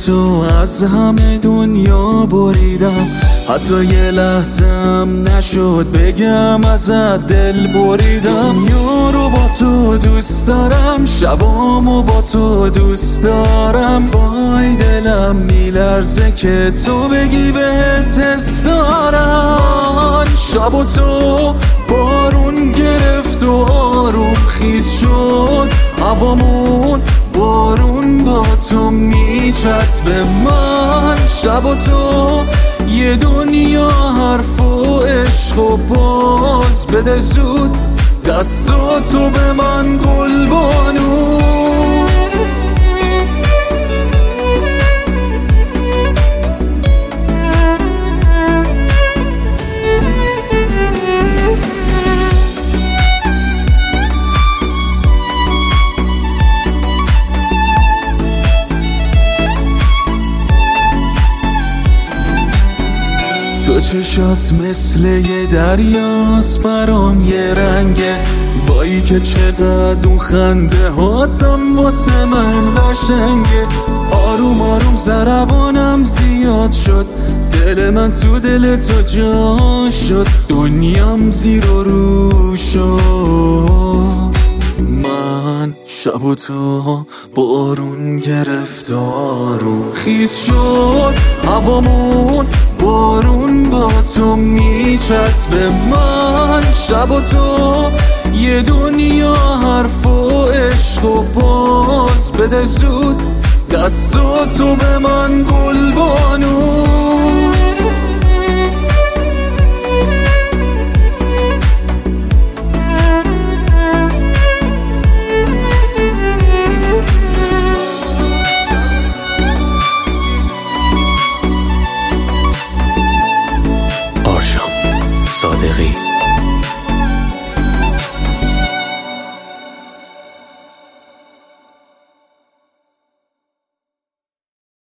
تو از همه دنیا بریدم، حتی یه لحظم نشد بگم ازت دل بریدم. دنیا رو با تو دوست دارم، شبامو با تو دوست دارم، وای دلم میلرزه که تو بگی بهت حس دارم. شب و تو بارون گرفت و آروم خیز شد هوامون، بارون با تو میچسبه من. شب و تو یه دنیا حرف و عشق و باز، بده زود دستاتو به من گلبانو. تو چشات مثل یه دریاست برام یه رنگه، وایی که چقدر اون خنده هاتم واسه من قشنگه. آروم آروم ضربانم زیاد شد، دل من تو دل تو جا شد، دنیام زیر و رو شد. من شب و تو بارون گرفت و آروم خیز شد هوامون، بارون با تو میچسبه من. شب و تو یه دنیا حرف و عشق و باز، بده زود دستاتو به من گلبانو.